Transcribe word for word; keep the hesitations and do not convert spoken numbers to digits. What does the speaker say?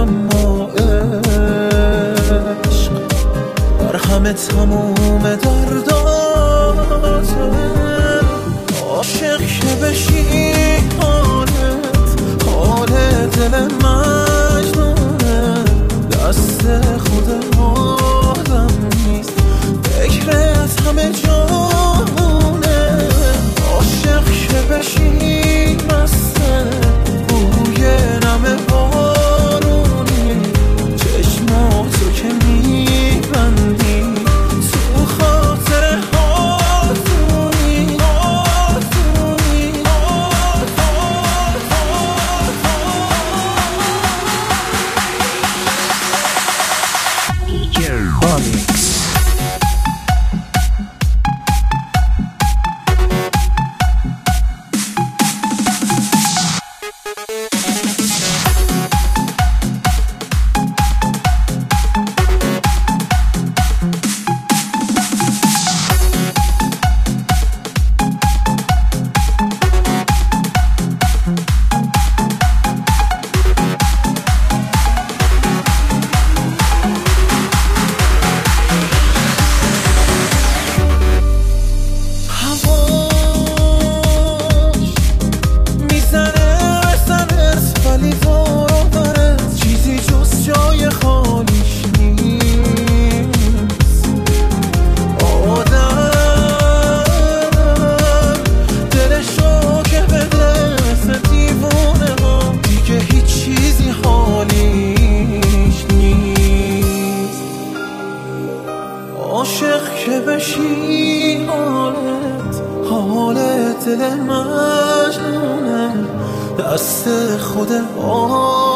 اما عشق بر همه تموم درداته. عاشق که بشی حالت حال دل مجنونه، دست خود آدم نیست فکرت همه جامونه. عاشق که بشی مسته بوی نم بارونی، چشماتو که میبندی تو خاطر آسونی آسونی آسونی. عاشق که بشی حالت حالت دل مجنونه، دست خود